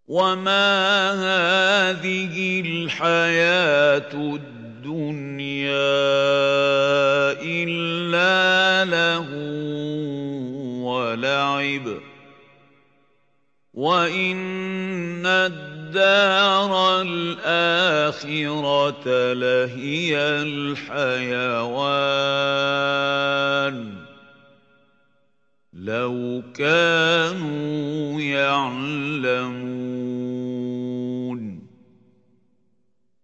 وما هذه الحياة الدنيا إلا لهو ولعب وإن الدار الآخرة لهي الحيوان لو كانوا يعلمون.